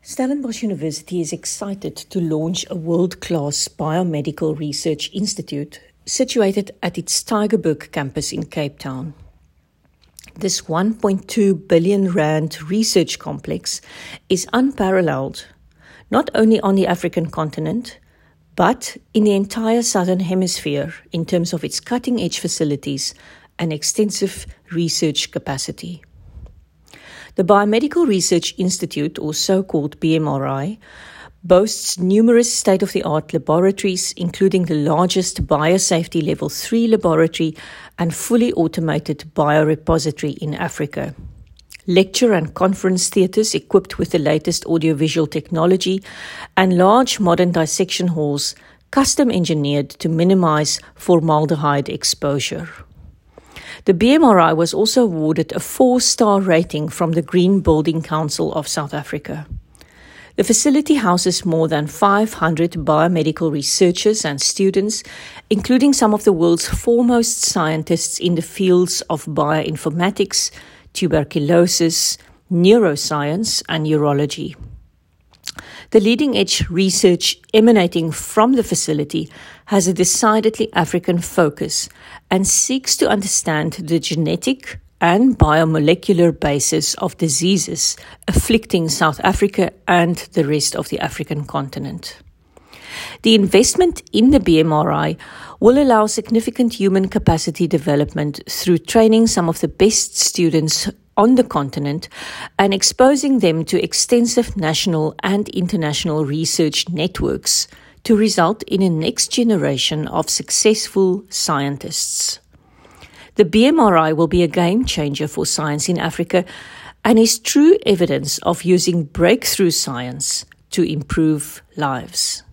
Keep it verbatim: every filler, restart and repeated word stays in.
Stellenbosch University is excited to launch a world-class biomedical research institute situated at its Tygerberg campus in Cape Town. This one point two billion rand research complex is unparalleled, not only on the African continent, but in the entire Southern Hemisphere in terms of its cutting-edge facilities and extensive research capacity. The Biomedical Research Institute, or so-called B M R I, boasts numerous state-of-the-art laboratories, including the largest Biosafety Level three laboratory and fully automated biorepository in Africa. Lecture and conference theatres equipped with the latest audiovisual technology and large modern dissection halls custom-engineered to minimize formaldehyde exposure. The B M R I was also awarded a four-star rating from the Green Building Council of South Africa. The facility houses more than five hundred biomedical researchers and students, including some of the world's foremost scientists in the fields of bioinformatics, tuberculosis, neuroscience, and urology. The leading-edge research emanating from the facility has a decidedly African focus and seeks to understand the genetic and biomolecular basis of diseases afflicting South Africa and the rest of the African continent. The investment in the B M R I will allow significant human capacity development through training some of the best students on the continent and exposing them to extensive national and international research networks to result in a next generation of successful scientists. The B M R I will be a game changer for science in Africa and is true evidence of using breakthrough science to improve lives.